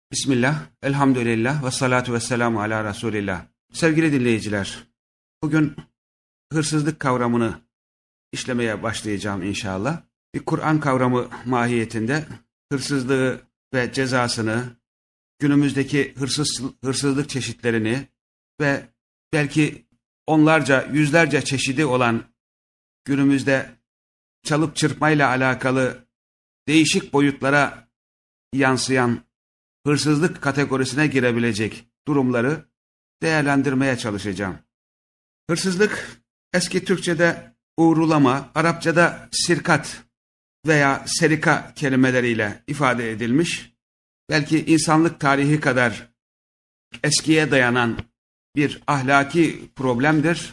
Bismillah, elhamdülillah ve salatu ve selamu ala Resulillah. Sevgili dinleyiciler, bugün hırsızlık kavramını işlemeye başlayacağım inşallah. Bir Kur'an kavramı mahiyetinde hırsızlığı ve cezasını, günümüzdeki hırsızlık çeşitlerini ve belki onlarca, yüzlerce çeşidi olan günümüzde çalıp çırpmayla alakalı değişik boyutlara yansıyan hırsızlık kategorisine girebilecek durumları değerlendirmeye çalışacağım. Hırsızlık eski Türkçe'de uğurlama, Arapça'da sirkat veya serika kelimeleriyle ifade edilmiş. Belki insanlık tarihi kadar eskiye dayanan bir ahlaki problemdir.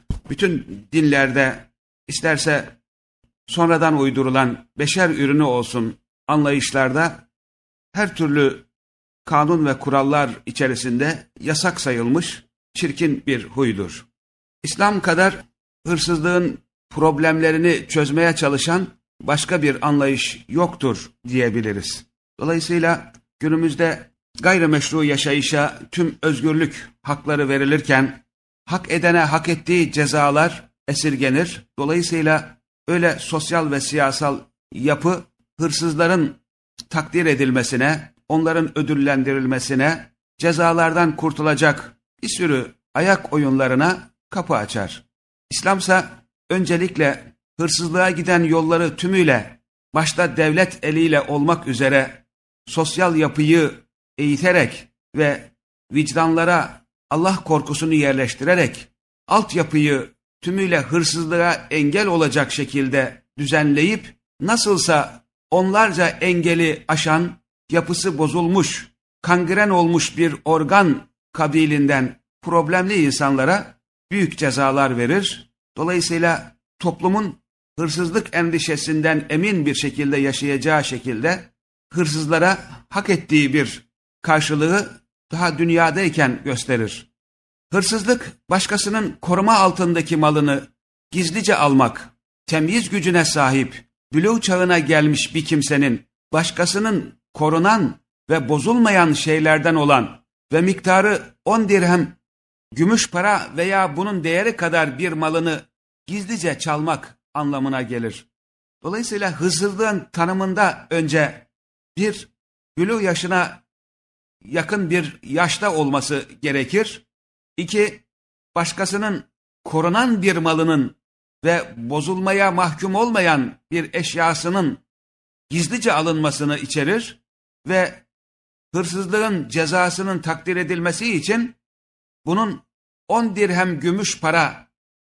Bütün dinlerde isterse sonradan uydurulan beşer ürünü olsun anlayışlarda her türlü kanun ve kurallar içerisinde yasak sayılmış çirkin bir huydur. İslam kadar hırsızlığın problemlerini çözmeye çalışan başka bir anlayış yoktur diyebiliriz. Dolayısıyla günümüzde gayrimeşru yaşayışa tüm özgürlük hakları verilirken hak edene hak ettiği cezalar esirgenir. Dolayısıyla öyle sosyal ve siyasal yapı hırsızların takdir edilmesine, onların ödüllendirilmesine, cezalardan kurtulacak bir sürü ayak oyunlarına kapı açar. İslamsa öncelikle hırsızlığa giden yolları tümüyle, başta devlet eliyle olmak üzere sosyal yapıyı eğiterek ve vicdanlara Allah korkusunu yerleştirerek, altyapıyı tümüyle hırsızlığa engel olacak şekilde düzenleyip, nasılsa onlarca engeli aşan, yapısı bozulmuş, kangren olmuş bir organ kabilinden problemli insanlara büyük cezalar verir. Dolayısıyla toplumun hırsızlık endişesinden emin bir şekilde yaşayacağı şekilde hırsızlara hak ettiği bir karşılığı daha dünyadayken gösterir. Hırsızlık, başkasının koruma altındaki malını gizlice almak, temyiz gücüne sahip, buluğ çağına gelmiş bir kimsenin başkasının korunan ve bozulmayan şeylerden olan ve miktarı 10 dirhem gümüş para veya bunun değeri kadar bir malını gizlice çalmak anlamına gelir. Dolayısıyla hırsızlığın tanımında önce bir buluğ yaşına yakın bir yaşta olması gerekir. İki, başkasının korunan bir malının ve bozulmaya mahkum olmayan bir eşyasının gizlice alınmasını içerir ve hırsızlığın cezasının takdir edilmesi için bunun 10 dirhem gümüş para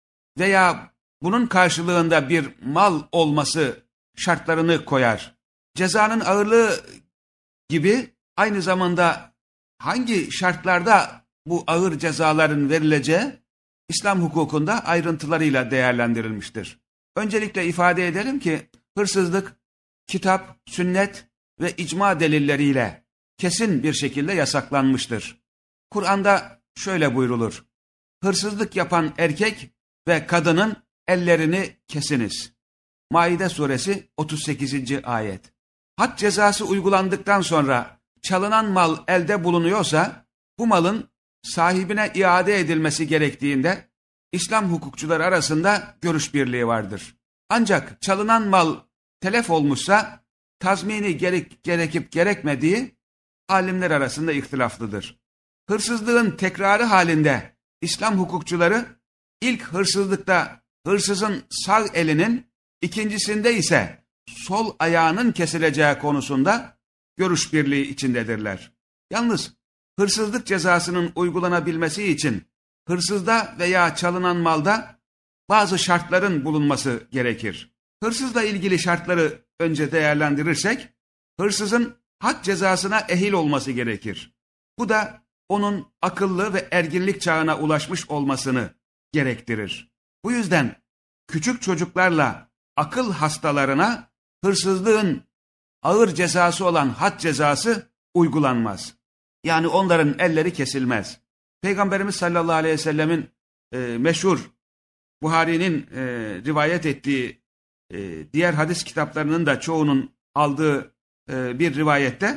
veya bunun karşılığında bir mal olması şartlarını koyar. Cezanın ağırlığı gibi aynı zamanda hangi şartlarda bu ağır cezaların verileceği İslam hukukunda ayrıntılarıyla değerlendirilmiştir. Öncelikle ifade edelim ki hırsızlık kitap, sünnet ve icma delilleriyle kesin bir şekilde yasaklanmıştır. Kur'an'da şöyle buyrulur: hırsızlık yapan erkek ve kadının ellerini kesiniz. Maide suresi 38. ayet. Had cezası uygulandıktan sonra çalınan mal elde bulunuyorsa bu malın sahibine iade edilmesi gerektiğinde İslam hukukçuları arasında görüş birliği vardır. Ancak çalınan mal telef olmuşsa tazmini gerekip gerekmediği alimler arasında ihtilaflıdır. Hırsızlığın tekrarı halinde İslam hukukçuları ilk hırsızlıkta hırsızın sağ elinin, ikincisinde ise sol ayağının kesileceği konusunda görüş birliği içindedirler. Yalnız hırsızlık cezasının uygulanabilmesi için hırsızda veya çalınan malda bazı şartların bulunması gerekir. Hırsızla ilgili şartları önce değerlendirirsek, hırsızın had cezasına ehil olması gerekir. Bu da onun akıllı ve erginlik çağına ulaşmış olmasını gerektirir. Bu yüzden küçük çocuklarla akıl hastalarına hırsızlığın ağır cezası olan had cezası uygulanmaz. Yani onların elleri kesilmez. Peygamberimiz sallallahu aleyhi ve sellemin meşhur Buhari'nin rivayet ettiği diğer hadis kitaplarının da çoğunun aldığı bir rivayette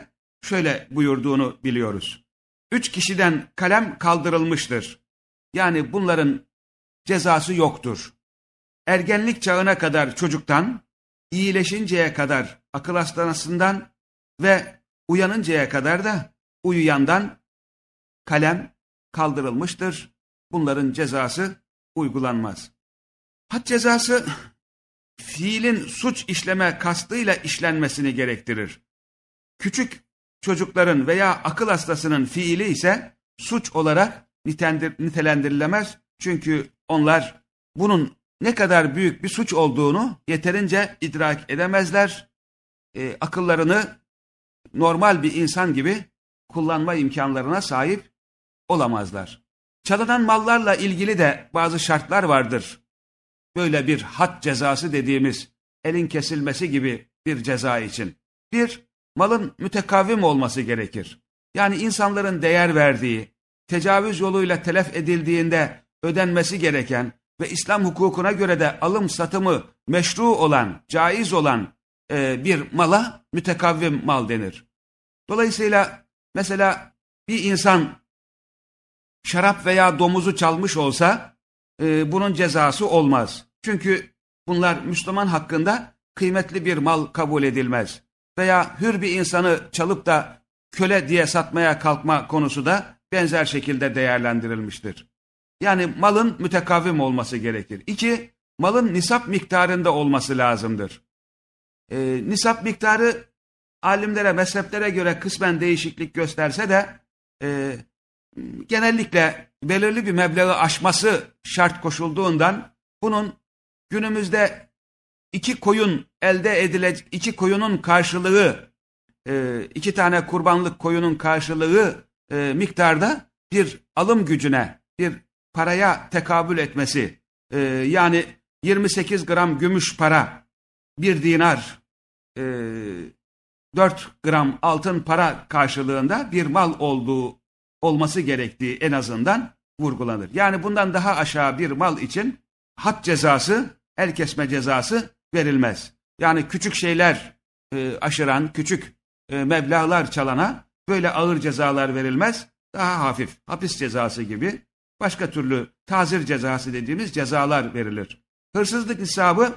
şöyle buyurduğunu biliyoruz. 3 kişiden kalem kaldırılmıştır. Yani bunların cezası yoktur. Ergenlik çağına kadar çocuktan, iyileşinceye kadar akıl hastanesinden ve uyanıncaya kadar da uyuyandan kalem kaldırılmıştır. Bunların cezası uygulanmaz. Had cezası fiilin suç işleme kastıyla işlenmesini gerektirir. Küçük çocukların veya akıl hastasının fiili ise suç olarak nitelendirilemez. Çünkü onlar bunun ne kadar büyük bir suç olduğunu yeterince idrak edemezler. Akıllarını normal bir insan gibi kullanma imkanlarına sahip olamazlar. Çalınan mallarla ilgili de bazı şartlar vardır. Böyle bir had cezası dediğimiz elin kesilmesi gibi bir ceza için. Bir, malın mütekavvim olması gerekir. Yani insanların değer verdiği, tecavüz yoluyla telef edildiğinde ödenmesi gereken ve İslam hukukuna göre de alım satımı meşru olan, caiz olan bir mala mütekavvim mal denir. Dolayısıyla mesela bir insan şarap veya domuzu çalmış olsa bunun cezası olmaz. Çünkü bunlar Müslüman hakkında kıymetli bir mal kabul edilmez. Veya hür bir insanı çalıp da köle diye satmaya kalkma konusu da benzer şekilde değerlendirilmiştir. Yani malın mütekavvim olması gerekir. 2, malın nisap miktarında olması lazımdır. Nisap miktarı alimlere, mezheplere göre kısmen değişiklik gösterse de genellikle belirli bir meblağı aşması şart koşulduğundan bunun günümüzde 2 koyun elde edilecek, 2 koyunun karşılığı, 2 tane kurbanlık koyunun karşılığı miktarda bir alım gücüne, bir paraya tekabül etmesi, yani 28 gram gümüş para, 1 dinar, 4 gram altın para karşılığında bir mal olması gerektiği en azından vurgulanır. Yani bundan daha aşağı bir mal için had cezası, el kesme cezası verilmez. Yani küçük şeyler aşıran, küçük meblağlar çalana böyle ağır cezalar verilmez. Daha hafif, hapis cezası gibi başka türlü tazir cezası dediğimiz cezalar verilir. Hırsızlık nisabı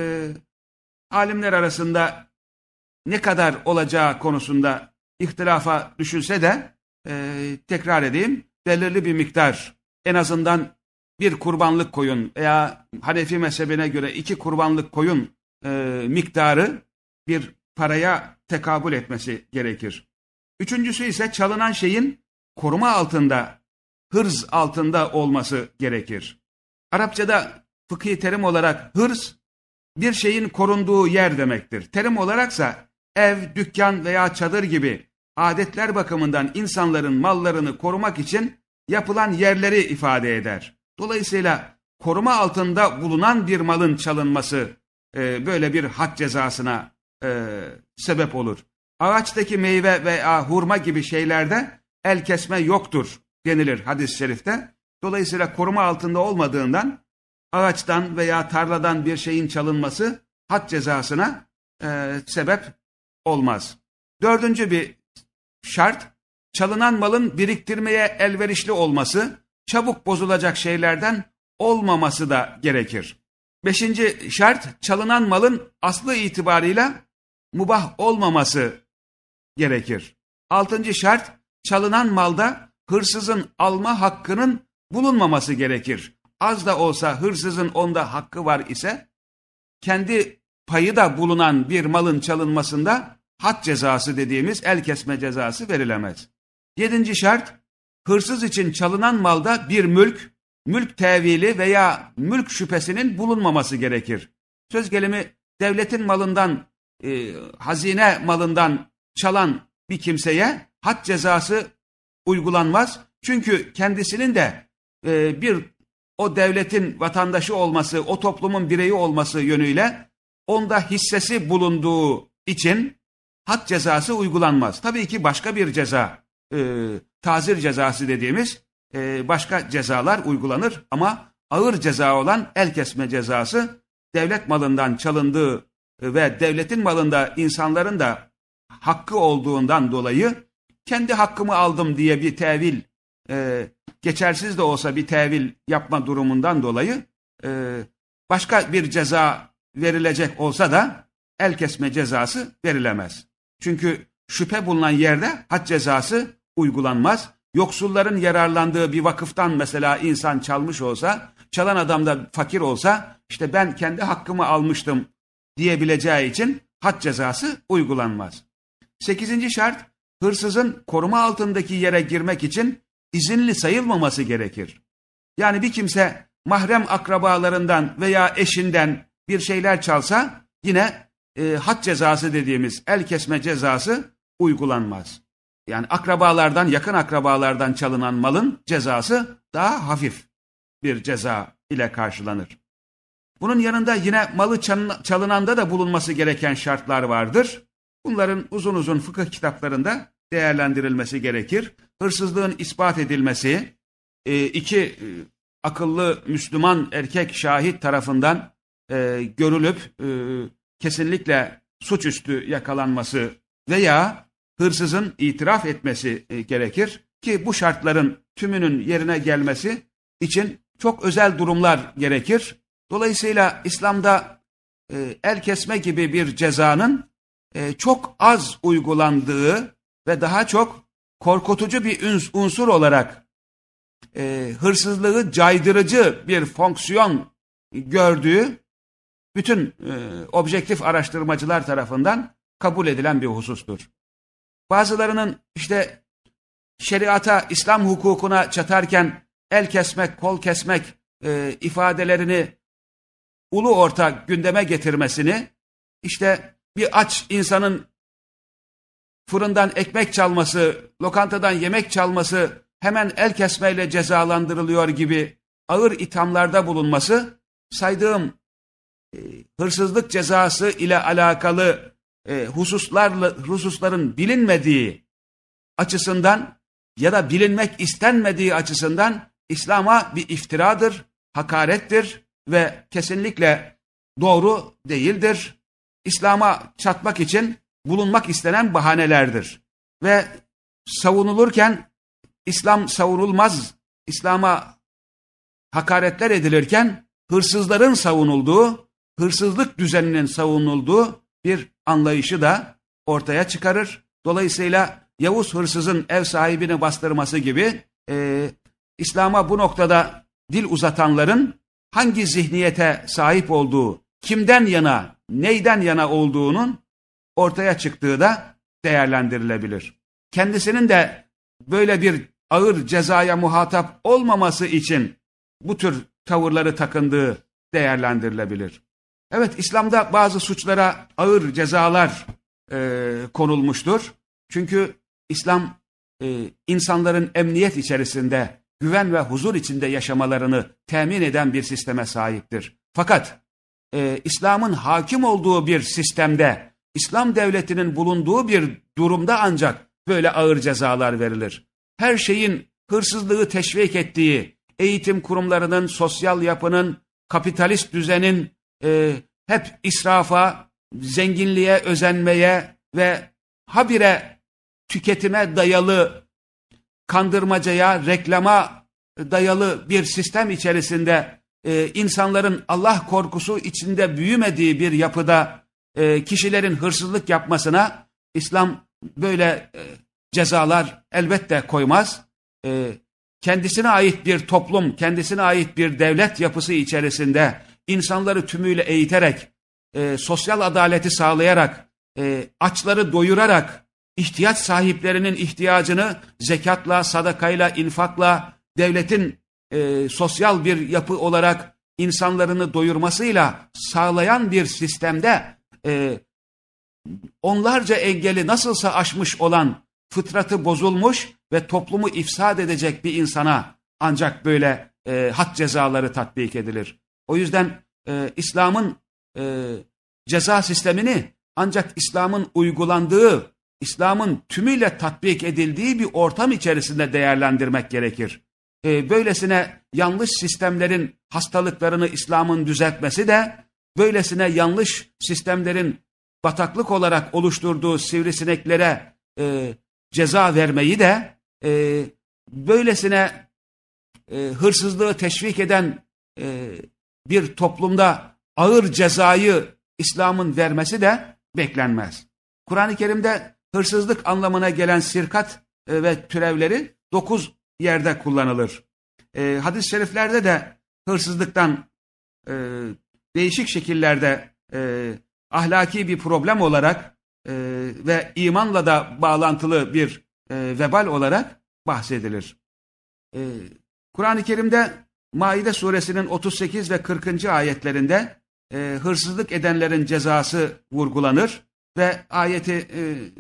alimler arasında ne kadar olacağı konusunda ihtilafa düşülse de tekrar edeyim, belirli bir miktar, en azından bir kurbanlık koyun veya Hanefi mezhebine göre 2 kurbanlık koyun miktarı bir paraya tekabül etmesi gerekir. Üçüncüsü ise çalınan şeyin koruma altında, hırz altında olması gerekir. Arapçada fıkhi terim olarak hırz, bir şeyin korunduğu yer demektir. Terim olaraksa ev, dükkan veya çadır gibi adetler bakımından insanların mallarını korumak için yapılan yerleri ifade eder. Dolayısıyla koruma altında bulunan bir malın çalınması böyle bir had cezasına sebep olur. Ağaçtaki meyve veya hurma gibi şeylerde el kesme yoktur denilir hadis-i şerifte. Dolayısıyla koruma altında olmadığından ağaçtan veya tarladan bir şeyin çalınması had cezasına sebep olmaz. 4. bir şart, çalınan malın biriktirmeye elverişli olması, çabuk bozulacak şeylerden olmaması da gerekir. 5. şart, çalınan malın aslı itibarıyla mubah olmaması gerekir. 6. şart, çalınan malda hırsızın alma hakkının bulunmaması gerekir. Az da olsa hırsızın onda hakkı var ise, kendi payı da bulunan bir malın çalınmasında had cezası dediğimiz el kesme cezası verilemez. 7. şart, hırsız için çalınan malda bir mülk tevili veya mülk şüphesinin bulunmaması gerekir. Söz gelimi devletin malından, hazine malından çalan bir kimseye had cezası uygulanmaz. Çünkü kendisinin de o devletin vatandaşı olması, o toplumun bireyi olması yönüyle onda hissesi bulunduğu için had cezası uygulanmaz. Tabii ki başka bir ceza, tazir cezası dediğimiz başka cezalar uygulanır ama ağır ceza olan el kesme cezası devlet malından çalındığı ve devletin malında insanların da hakkı olduğundan dolayı kendi hakkımı aldım diye bir tevil, geçersiz de olsa bir tevil yapma durumundan dolayı başka bir ceza verilecek olsa da el kesme cezası verilemez. Çünkü şüphe bulunan yerde had cezası uygulanmaz. Yoksulların yararlandığı bir vakıftan mesela insan çalmış olsa, çalan adam da fakir olsa, işte ben kendi hakkımı almıştım diyebileceği için had cezası uygulanmaz. 8. şart, hırsızın koruma altındaki yere girmek için izinli sayılmaması gerekir. Yani bir kimse mahrem akrabalarından veya eşinden bir şeyler çalsa yine had cezası dediğimiz el kesme cezası uygulanmaz. Yani akrabalardan, yakın akrabalardan çalınan malın cezası daha hafif bir ceza ile karşılanır. Bunun yanında yine malı çalınanda da bulunması gereken şartlar vardır. Bunların uzun uzun fıkıh kitaplarında değerlendirilmesi gerekir. Hırsızlığın ispat edilmesi, iki akıllı Müslüman erkek şahit tarafından görülüp kesinlikle suçüstü yakalanması veya hırsızın itiraf etmesi gerekir ki bu şartların tümünün yerine gelmesi için çok özel durumlar gerekir. Dolayısıyla İslam'da el kesme gibi bir cezanın çok az uygulandığı ve daha çok korkutucu bir unsur olarak hırsızlığı caydırıcı bir fonksiyon gördüğü bütün objektif araştırmacılar tarafından kabul edilen bir husustur. Bazılarının işte şeriata, İslam hukukuna çatarken el kesmek, kol kesmek ifadelerini ulu orta gündeme getirmesini, işte bir aç insanın fırından ekmek çalması, lokantadan yemek çalması hemen el kesmeyle cezalandırılıyor gibi ağır ithamlarda bulunması, saydığım hırsızlık cezası ile alakalı hususların bilinmediği açısından ya da bilinmek istenmediği açısından İslam'a bir iftiradır, hakarettir ve kesinlikle doğru değildir. İslam'a çatmak için bulunmak istenen bahanelerdir. Ve savunulurken İslam savunulmaz, İslam'a hakaretler edilirken hırsızların savunulduğu, hırsızlık düzeninin savunulduğu bir anlayışı da ortaya çıkarır. Dolayısıyla Yavuz hırsızın ev sahibini bastırması gibi İslam'a bu noktada dil uzatanların hangi zihniyete sahip olduğu, kimden yana, neyden yana olduğunun ortaya çıktığı da değerlendirilebilir. Kendisinin de böyle bir ağır cezaya muhatap olmaması için bu tür tavırları takındığı değerlendirilebilir. Evet, İslam'da bazı suçlara ağır cezalar konulmuştur. Çünkü İslam insanların emniyet içerisinde, güven ve huzur içinde yaşamalarını temin eden bir sisteme sahiptir. Fakat İslam'ın hakim olduğu bir sistemde, İslam devletinin bulunduğu bir durumda ancak böyle ağır cezalar verilir. Her şeyin hırsızlığı teşvik ettiği, eğitim kurumlarının, sosyal yapının, kapitalist düzenin hep israfa, zenginliğe özenmeye ve habire tüketime dayalı, kandırmacaya, reklama dayalı bir sistem içerisinde insanların Allah korkusu içinde büyümediği bir yapıda kişilerin hırsızlık yapmasına İslam böyle cezalar elbette koymaz. Kendisine ait bir toplum, kendisine ait bir devlet yapısı içerisinde insanları tümüyle eğiterek, sosyal adaleti sağlayarak, açları doyurarak, ihtiyaç sahiplerinin ihtiyacını zekatla, sadakayla, infakla, devletin sosyal bir yapı olarak insanlarını doyurmasıyla sağlayan bir sistemde onlarca engeli nasılsa aşmış olan, fıtratı bozulmuş ve toplumu ifsad edecek bir insana ancak böyle had cezaları tatbik edilir. O yüzden İslam'ın ceza sistemini ancak İslam'ın uygulandığı, İslam'ın tümüyle tatbik edildiği bir ortam içerisinde değerlendirmek gerekir. Böylesine yanlış sistemlerin hastalıklarını İslam'ın düzeltmesi de, böylesine yanlış sistemlerin bataklık olarak oluşturduğu sivrisineklere ceza vermeyi de böylesine hırsızlığı teşvik eden bir toplumda ağır cezayı İslam'ın vermesi de beklenmez. Kur'an-ı Kerim'de hırsızlık anlamına gelen sirkat ve türevleri 9 yerde kullanılır. Hadis-i şeriflerde de hırsızlıktan değişik şekillerde ahlaki bir problem olarak ve imanla da bağlantılı bir vebal olarak bahsedilir. Kur'an-ı Kerim'de Maide suresinin 38 ve 40. ayetlerinde hırsızlık edenlerin cezası vurgulanır ve ayeti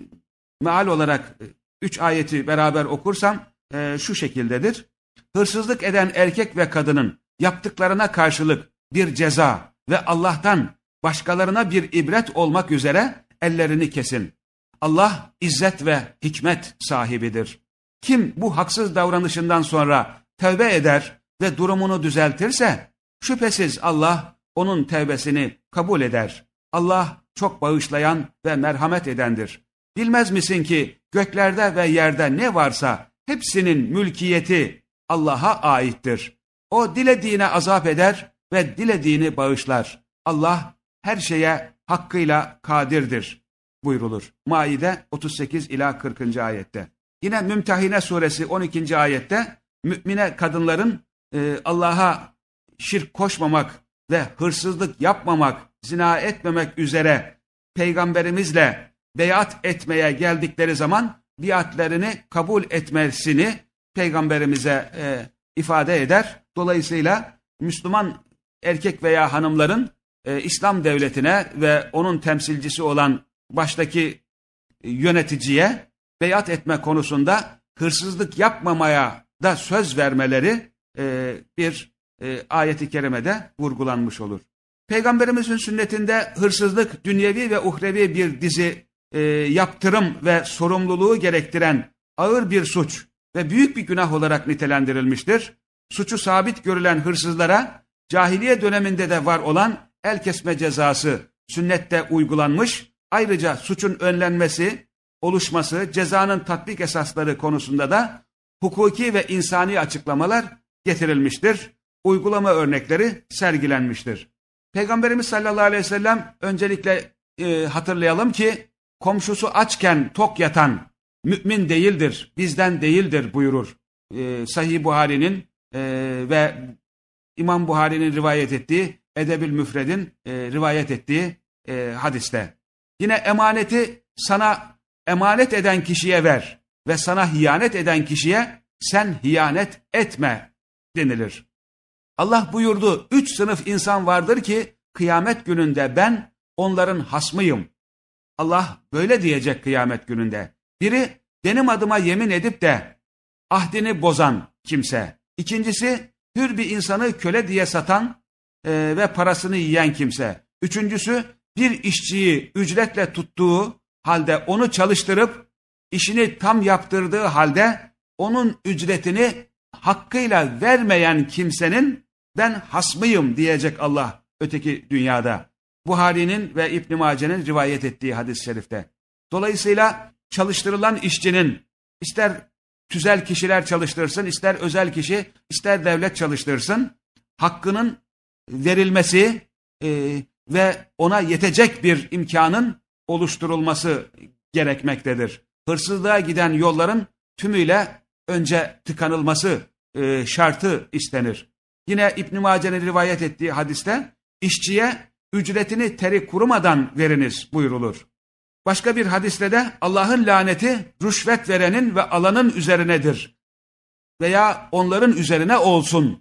meal olarak 3 ayeti beraber okursam şu şekildedir. Hırsızlık eden erkek ve kadının yaptıklarına karşılık bir ceza ve Allah'tan başkalarına bir ibret olmak üzere ellerini kesin. Allah izzet ve hikmet sahibidir. Kim bu haksız davranışından sonra tövbe eder ve durumunu düzeltirse şüphesiz Allah onun tevbesini kabul eder. Allah çok bağışlayan ve merhamet edendir. Bilmez misin ki göklerde ve yerde ne varsa hepsinin mülkiyeti Allah'a aittir. O dilediğine azap eder ve dilediğini bağışlar. Allah her şeye hakkıyla kadirdir buyrulur. Maide 38 ila 40. ayette. Yine Mümtehine suresi 12. ayette mümine kadınların Allah'a şirk koşmamak ve hırsızlık yapmamak, zina etmemek üzere peygamberimizle beyat etmeye geldikleri zaman biatlerini kabul etmesini peygamberimize ifade eder. Dolayısıyla Müslüman erkek veya hanımların İslam devletine ve onun temsilcisi olan baştaki yöneticiye beyat etme konusunda hırsızlık yapmamaya da söz vermeleri bir ayet-i kerimede vurgulanmış olur. Peygamberimizin sünnetinde hırsızlık dünyevi ve uhrevi bir dizi yaptırım ve sorumluluğu gerektiren ağır bir suç ve büyük bir günah olarak nitelendirilmiştir. Suçu sabit görülen hırsızlara cahiliye döneminde de var olan el kesme cezası sünnette uygulanmış. Ayrıca suçun önlenmesi, oluşması, cezanın tatbik esasları konusunda da hukuki ve insani açıklamalar getirilmiştir. Uygulama örnekleri sergilenmiştir. Peygamberimiz sallallahu aleyhi ve sellem öncelikle hatırlayalım ki komşusu açken tok yatan mümin değildir, bizden değildir buyurur. Sahih Buhari'nin ve İmam Buhari'nin rivayet ettiği Edeb-ül Müfred'in rivayet ettiği hadiste. Yine emaneti sana emanet eden kişiye ver ve sana hiyanet eden kişiye sen hiyanet etme denilir. Allah buyurdu, 3 sınıf insan vardır ki kıyamet gününde ben onların hasmıyım. Allah böyle diyecek kıyamet gününde. Biri benim adıma yemin edip de ahdini bozan kimse. İkincisi hür bir insanı köle diye satan ve parasını yiyen kimse. Üçüncüsü bir işçiyi ücretle tuttuğu halde onu çalıştırıp işini tam yaptırdığı halde onun ücretini hakkıyla vermeyen kimsenin ben hasmıyım diyecek Allah öteki dünyada. Buhari'nin ve İbn Mace'nin rivayet ettiği hadis-i şerifte. Dolayısıyla çalıştırılan işçinin ister tüzel kişiler çalıştırsın, ister özel kişi, ister devlet çalıştırsın, hakkının verilmesi ve ona yetecek bir imkanın oluşturulması gerekmektedir. Hırsızlığa giden yolların tümüyle önce tıkanılması şartı istenir. Yine İbn Mace'nin rivayet ettiği hadiste işçiye ücretini teri kurumadan veriniz buyrulur. Başka bir hadiste de Allah'ın laneti rüşvet verenin ve alanın üzerinedir veya onların üzerine olsun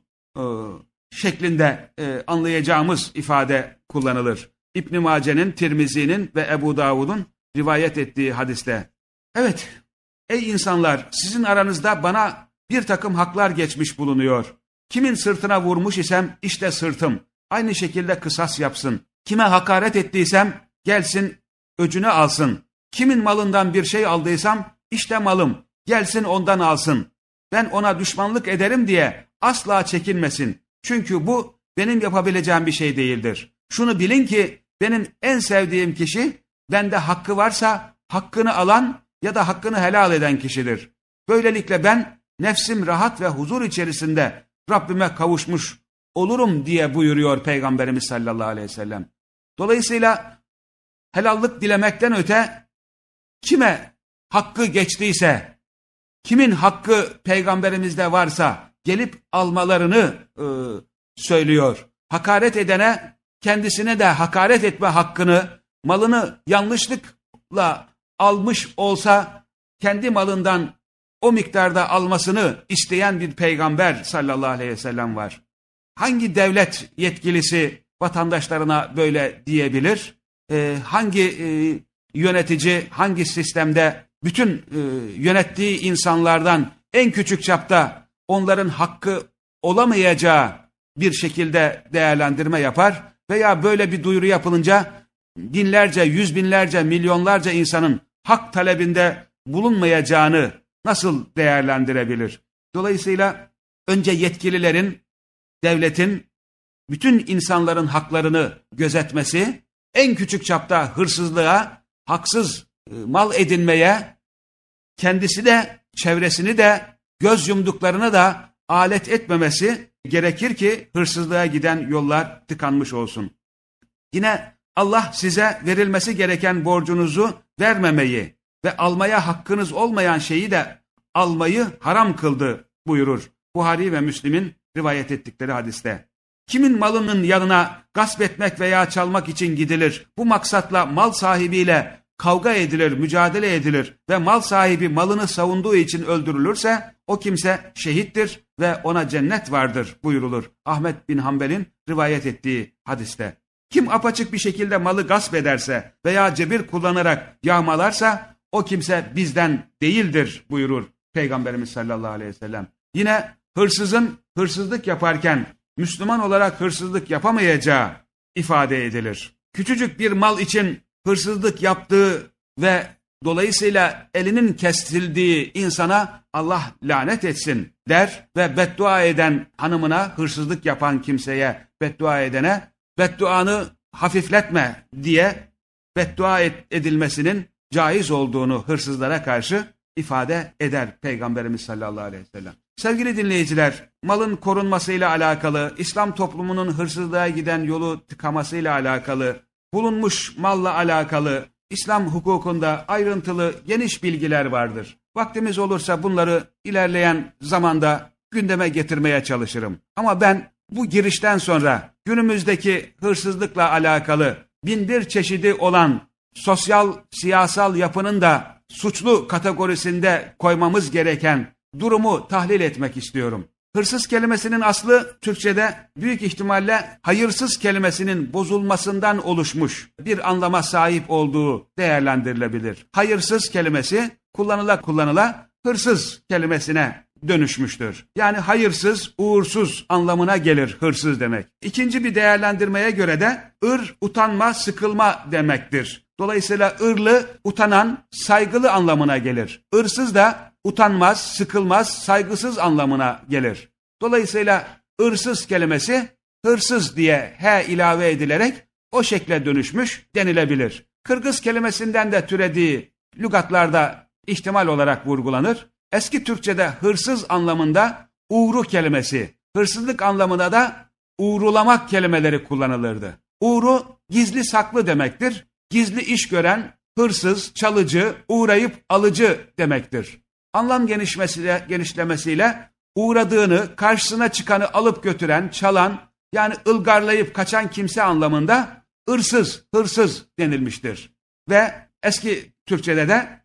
şeklinde anlayacağımız ifade kullanılır. İbn Mace'nin, Tirmizi'nin ve Ebu Davud'un rivayet ettiği hadiste. Evet, ey insanlar, sizin aranızda bana bir takım haklar geçmiş bulunuyor. Kimin sırtına vurmuş isem işte sırtım. Aynı şekilde kısas yapsın. Kime hakaret ettiysem gelsin öcünü alsın. Kimin malından bir şey aldıysam işte malım. Gelsin ondan alsın. Ben ona düşmanlık ederim diye asla çekinmesin. Çünkü bu benim yapabileceğim bir şey değildir. Şunu bilin ki benim en sevdiğim kişi bende hakkı varsa hakkını alan ya da hakkını helal eden kişidir. Böylelikle ben nefsim rahat ve huzur içerisinde Rabbime kavuşmuş olurum diye buyuruyor Peygamberimiz sallallahu aleyhi ve sellem. Dolayısıyla helallik dilemekten öte kime hakkı geçtiyse, kimin hakkı Peygamberimizde varsa gelip almalarını söylüyor. Hakaret edene kendisine de hakaret etme hakkını, malını yanlışlıkla almış olsa kendi malından o miktarda almasını isteyen bir peygamber sallallahu aleyhi ve sellem var. Hangi yetkilisi vatandaşlarına böyle diyebilir? Hangi yönetici, hangi sistemde bütün yönettiği insanlardan en küçük çapta onların hakkı olamayacağı bir şekilde değerlendirme yapar? Veya böyle bir duyuru yapılınca binlerce, yüz binlerce, milyonlarca insanın hak talebinde bulunmayacağını nasıl değerlendirebilir? Dolayısıyla önce yetkililerin, devletin bütün insanların haklarını gözetmesi, en küçük çapta hırsızlığa, haksız mal edinmeye, kendisi de çevresini de göz yumduklarına da alet etmemesi gerekir ki hırsızlığa giden yollar tıkanmış olsun. Yine Allah size verilmesi gereken borcunuzu vermemeyi ve almaya hakkınız olmayan şeyi de almayı haram kıldı buyurur Buhari ve Müslim'in rivayet ettikleri hadiste. Kimin malının yanına gasp etmek veya çalmak için gidilir, bu maksatla mal sahibiyle kavga edilir, mücadele edilir ve mal sahibi malını savunduğu için öldürülürse o kimse şehittir ve ona cennet vardır buyurulur Ahmet bin Hanbel'in rivayet ettiği hadiste. Kim apaçık bir şekilde malı gasp ederse veya cebir kullanarak yağmalarsa o kimse bizden değildir buyurur Peygamberimiz sallallahu aleyhi ve sellem. Yine hırsızın hırsızlık yaparken Müslüman olarak hırsızlık yapamayacağı ifade edilir. Küçücük bir mal için hırsızlık yaptığı ve dolayısıyla elinin kesildiği insana Allah lanet etsin der ve beddua eden hanımına, hırsızlık yapan kimseye beddua edene bedduanı hafifletme diye beddua edilmesinin caiz olduğunu hırsızlara karşı ifade eder Peygamberimiz sallallahu aleyhi ve sellem. Sevgili dinleyiciler, malın korunmasıyla alakalı, İslam toplumunun hırsızlığa giden yolu tıkamasıyla alakalı, bulunmuş malla alakalı İslam hukukunda ayrıntılı geniş bilgiler vardır. Vaktimiz olursa bunları ilerleyen zamanda gündeme getirmeye çalışırım. Ama ben bu girişten sonra günümüzdeki hırsızlıkla alakalı binbir çeşidi olan sosyal, siyasal yapının da suçlu kategorisinde koymamız gereken durumu tahlil etmek istiyorum. Hırsız kelimesinin aslı Türkçe'de büyük ihtimalle hayırsız kelimesinin bozulmasından oluşmuş bir anlama sahip olduğu değerlendirilebilir. Hayırsız kelimesi kullanıla hırsız kelimesine dönüşmüştür. Yani hayırsız, uğursuz anlamına gelir hırsız demek. İkinci bir değerlendirmeye göre de utanma, sıkılma demektir. Dolayısıyla ırlı, utanan, saygılı anlamına gelir. Hırsız da utanmaz, sıkılmaz, saygısız anlamına gelir. Dolayısıyla hırsız kelimesi hırsız diye he ilave edilerek o şekle dönüşmüş denilebilir. Kırgız kelimesinden de türediği lügatlarda ihtimal olarak vurgulanır. Eski Türkçe'de hırsız anlamında uğru kelimesi, hırsızlık anlamında da uğrulamak kelimeleri kullanılırdı. Uğru gizli saklı demektir. Gizli iş gören, hırsız, çalıcı, uğrayıp alıcı demektir. Anlam genişlemesiyle uğradığını, karşısına çıkanı alıp götüren, çalan, yani ılgarlayıp kaçan kimse anlamında hırsız denilmiştir. Ve eski Türkçe'de de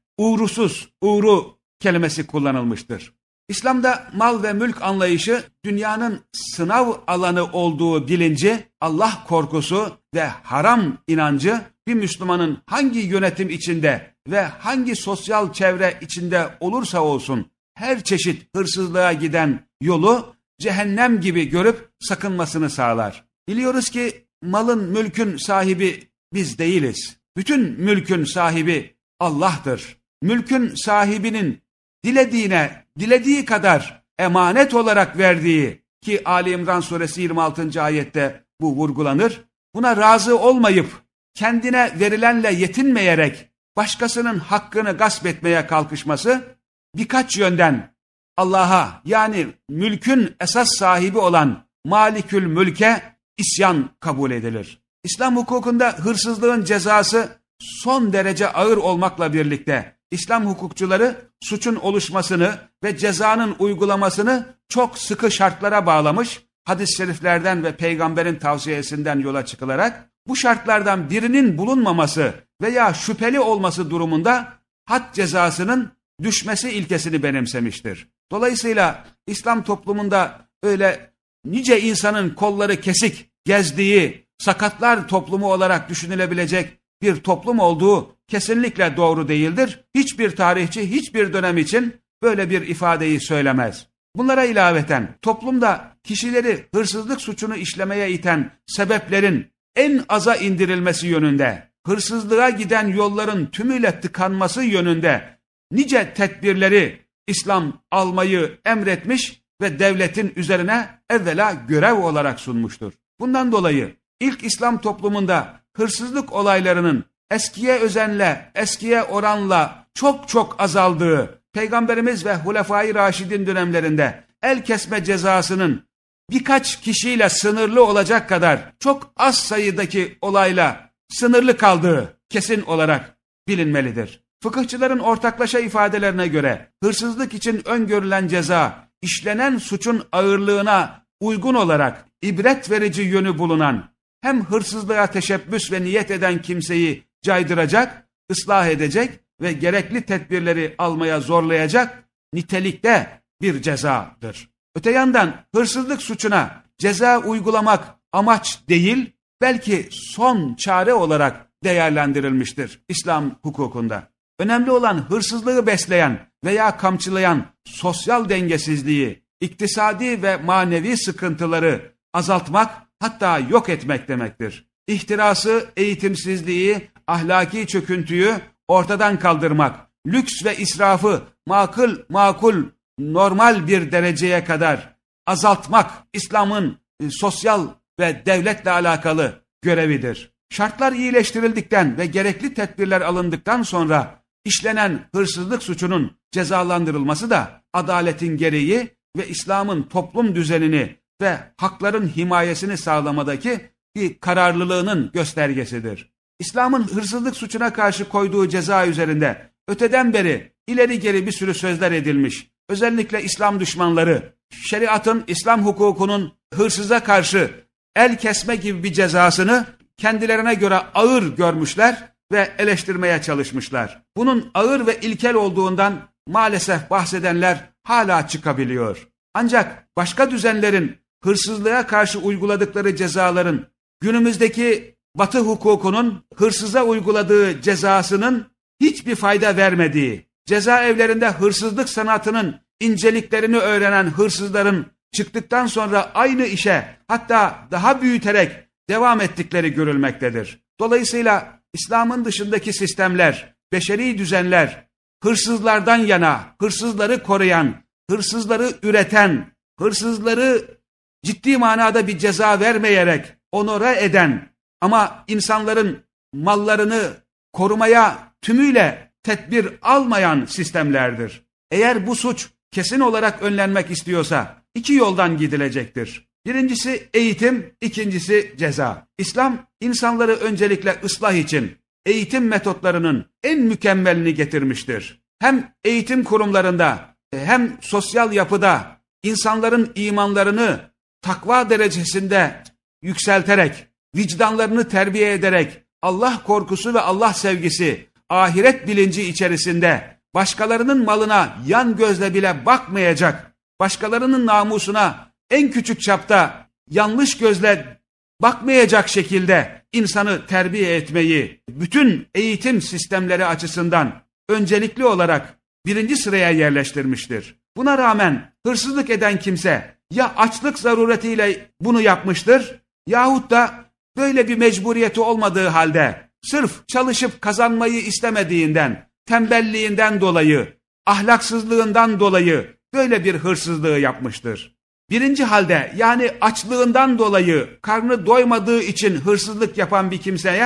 uğru kelimesi kullanılmıştır. İslam'da mal ve mülk anlayışı dünyanın sınav alanı olduğu bilinci, Allah korkusu ve haram inancı bir Müslümanın hangi yönetim içinde ve hangi sosyal çevre içinde olursa olsun her çeşit hırsızlığa giden yolu cehennem gibi görüp sakınmasını sağlar. Biliyoruz ki malın, mülkün sahibi biz değiliz. Bütün mülkün sahibi Allah'tır. Mülkün sahibinin dilediği kadar emanet olarak verdiği, ki Ali İmran suresi 26. ayette bu vurgulanır, buna razı olmayıp kendine verilenle yetinmeyerek başkasının hakkını gasp etmeye kalkışması birkaç yönden Allah'a, yani mülkün esas sahibi olan Malikül Mülk'e isyan kabul edilir. İslam hukukunda hırsızlığın cezası son derece ağır olmakla birlikte İslam hukukçuları suçun oluşmasını ve cezanın uygulamasını çok sıkı şartlara bağlamış, hadis-i şeriflerden ve peygamberin tavsiyesinden yola çıkılarak bu şartlardan birinin bulunmaması veya şüpheli olması durumunda had cezasının düşmesi ilkesini benimsemiştir. Dolayısıyla İslam toplumunda öyle nice insanın kolları kesik gezdiği sakatlar toplumu olarak düşünülebilecek bir toplum olduğu kesinlikle doğru değildir. Hiçbir tarihçi hiçbir dönem için böyle bir ifadeyi söylemez. Bunlara ilaveten toplumda kişileri hırsızlık suçunu işlemeye iten sebeplerin en aza indirilmesi yönünde, hırsızlığa giden yolların tümüyle tıkanması yönünde nice tedbirleri İslam almayı emretmiş ve devletin üzerine evvela görev olarak sunmuştur. Bundan dolayı ilk İslam toplumunda hırsızlık olaylarının eskiye özenle, eskiye oranla çok azaldığı, Peygamberimiz ve Hulefai Raşidin dönemlerinde el kesme cezasının birkaç kişiyle sınırlı olacak kadar çok az sayıdaki olayla sınırlı kaldığı kesin olarak bilinmelidir. Fıkıhçıların ortaklaşa ifadelerine göre hırsızlık için öngörülen ceza, işlenen suçun ağırlığına uygun olarak ibret verici yönü bulunan, hem hırsızlığa teşebbüs ve niyet eden kimseyi caydıracak, ıslah edecek ve gerekli tedbirleri almaya zorlayacak nitelikte bir cezadır. Öte yandan hırsızlık suçuna ceza uygulamak amaç değil, belki son çare olarak değerlendirilmiştir İslam hukukunda. Önemli olan hırsızlığı besleyen veya kamçılayan sosyal dengesizliği, iktisadi ve manevi sıkıntıları azaltmak, hatta yok etmek demektir. İhtirası, eğitimsizliği, ahlaki çöküntüyü ortadan kaldırmak, lüks ve israfı makul, normal bir dereceye kadar azaltmak İslam'ın sosyal ve devletle alakalı görevidir. Şartlar iyileştirildikten ve gerekli tedbirler alındıktan sonra işlenen hırsızlık suçunun cezalandırılması da adaletin gereği ve İslam'ın toplum düzenini ve hakların himayesini sağlamadaki bir kararlılığının göstergesidir. İslam'ın hırsızlık suçuna karşı koyduğu ceza üzerinde öteden beri ileri geri bir sürü sözler edilmiş. Özellikle İslam düşmanları, şeriatın, İslam hukukunun hırsıza karşı el kesme gibi bir cezasını kendilerine göre ağır görmüşler ve eleştirmeye çalışmışlar. Bunun ağır ve ilkel olduğundan maalesef bahsedenler hala çıkabiliyor. Ancak başka düzenlerin hırsızlığa karşı uyguladıkları cezaların günümüzdeki Batı hukukunun hırsıza uyguladığı cezasının hiçbir fayda vermediği, cezaevlerinde hırsızlık sanatının inceliklerini öğrenen hırsızların çıktıktan sonra aynı işe, hatta daha büyüterek devam ettikleri görülmektedir. Dolayısıyla İslam'ın dışındaki sistemler, beşeri düzenler, hırsızlardan yana, hırsızları koruyan, hırsızları üreten, hırsızları ciddi manada bir ceza vermeyerek onore eden ama insanların mallarını korumaya tümüyle tedbir almayan sistemlerdir. Eğer bu suç kesin olarak önlenmek istiyorsa iki yoldan gidilecektir. Birincisi eğitim, ikincisi ceza. İslam insanları öncelikle ıslah için eğitim metotlarının en mükemmelini getirmiştir. Hem eğitim kurumlarında hem sosyal yapıda insanların imanlarını takva derecesinde yükselterek, vicdanlarını terbiye ederek, Allah korkusu ve Allah sevgisi, ahiret bilinci içerisinde başkalarının malına yan gözle bile bakmayacak, başkalarının namusuna en küçük çapta yanlış gözle bakmayacak şekilde insanı terbiye etmeyi bütün eğitim sistemleri açısından öncelikli olarak birinci sıraya yerleştirmiştir. Buna rağmen hırsızlık eden kimse ya açlık zaruretiyle bunu yapmıştır yahut da böyle bir mecburiyeti olmadığı halde sırf çalışıp kazanmayı istemediğinden, tembelliğinden dolayı, ahlaksızlığından dolayı böyle bir hırsızlığı yapmıştır. Birinci halde, yani açlığından dolayı karnı doymadığı için hırsızlık yapan bir kimseye